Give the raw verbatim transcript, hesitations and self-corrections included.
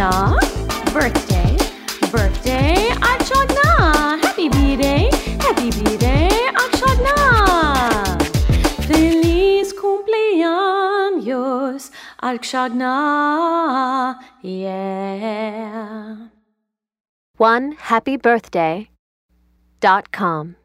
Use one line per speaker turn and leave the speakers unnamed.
Akshagna. Birthday, birthday, Akshagna. Happy B-Day, happy B-Day, Akshagna. Feliz cumpleaños, Akshagna. Yeah.
One happy birthday dot com